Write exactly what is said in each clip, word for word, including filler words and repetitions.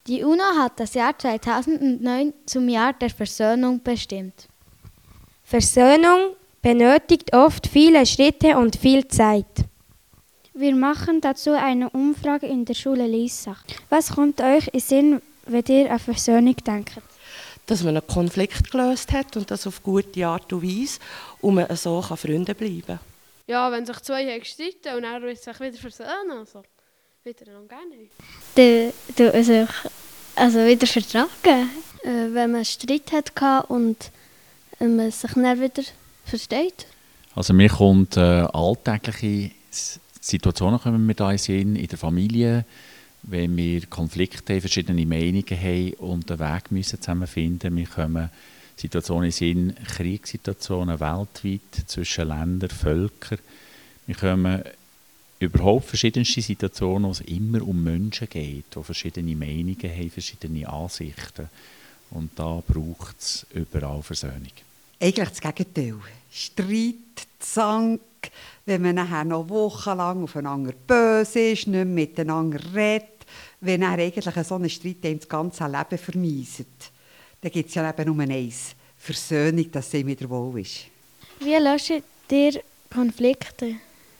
Die UNO hat das Jahr zweitausendneun zum Jahr der Versöhnung bestimmt. Versöhnung benötigt oft viele Schritte und viel Zeit. Wir machen dazu eine Umfrage in der Schule Liessach. Was kommt euch in Sinn, wenn ihr an Versöhnung denkt? Dass man einen Konflikt gelöst hat und das auf gute Art und Weise und man so kann Freunde bleiben kann. Ja, wenn sich zwei haben gestritten und dann sich wieder versöhnen, also wieder dann gerne. Die, die sich also wieder vertragen, äh, wenn man einen Streit hatte und äh, man sich dann wieder versteht. Also mir kommt äh, alltägliche Situationen kommen mir da in Sinn, in der Familie, wenn wir Konflikte haben, verschiedene Meinungen haben und einen Weg müssen zusammenfinden. Wir kommen Situationen in Sinn, Kriegssituationen weltweit zwischen Ländern, Völkern. Wir kommen überhaupt verschiedenste Situationen, wo es immer um Menschen geht, die verschiedene Meinungen haben, verschiedene Ansichten. Und da braucht es überall Versöhnung. Eigentlich das Gegenteil. Streit, Zank, wenn man nachher noch wochenlang aufeinander böse ist, nicht mehr miteinander redet, wenn er eigentlich so einen Streit das ganze Leben vermeiset. Dann gibt es ja eben nur eins: Versöhnung, dass es wieder wohl ist. Wie löscht ihr Konflikte?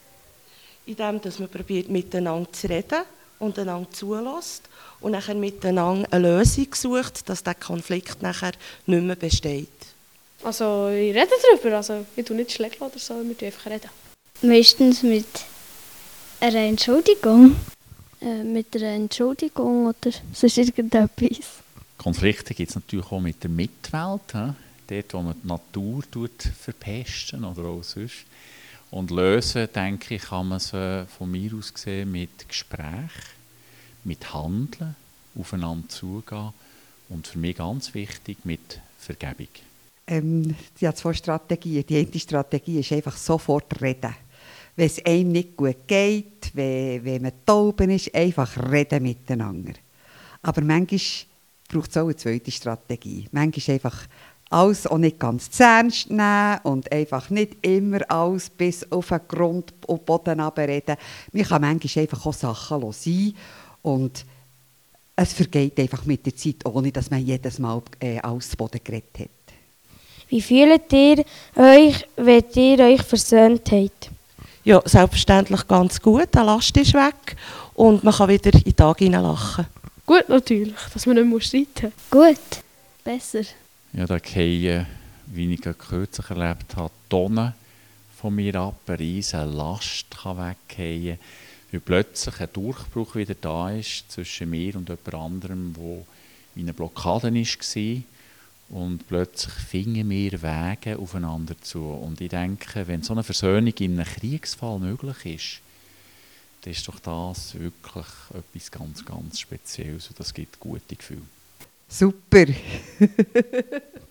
Indem dass man probiert, miteinander zu reden und einander zulässt und nachher miteinander eine Lösung sucht, dass der Konflikt nachher nicht mehr besteht. Also ich rede darüber, also ich tue nicht schlecht oder so, wir einfach reden. Meistens mit einer Entschuldigung. Äh, mit einer Entschuldigung oder sonst irgendetwas. Konflikte gibt es natürlich auch mit der Mitwelt, he? Dort, wo man die Natur verpesten oder auch sonst. Und lösen, denke ich, kann man sie von mir aus gesehen mit Gespräch, mit Handeln, aufeinander zugehen und für mich ganz wichtig, mit Vergebung. Ähm, die hat zwei Strategien. Die eine Strategie ist einfach sofort reden. Wenn es einem nicht gut geht, wenn, wenn man taub ist, einfach reden miteinander. Aber manchmal braucht es auch eine zweite Strategie. Manchmal einfach alles auch nicht ganz zu ernst nehmen und einfach nicht immer alles bis auf den Grund und Boden runterreden. Man kann manchmal einfach auch Sachen sein und es vergeht einfach mit der Zeit, ohne dass man jedes Mal äh, alles zu Boden geredet hat. Wie fühlt ihr euch, wenn ihr euch versöhnt habt? Ja, selbstverständlich ganz gut. Die Last ist weg und man kann wieder in den Tag hineinlachen. Gut natürlich, dass man nicht mehr streiten muss. Gut, besser. Ja, da fallen, wie ich kürzlich erlebt habe, Tonnen von mir ab, eine riesige Last kann weggehen, weil plötzlich ein Durchbruch wieder da ist zwischen mir und jemand anderem, wo in einer Blockade war. Und plötzlich finden wir Wege aufeinander zu. Und ich denke, wenn so eine Versöhnung in einem Kriegsfall möglich ist, dann ist doch das wirklich etwas ganz, ganz Spezielles und das gibt gute Gefühle. Super!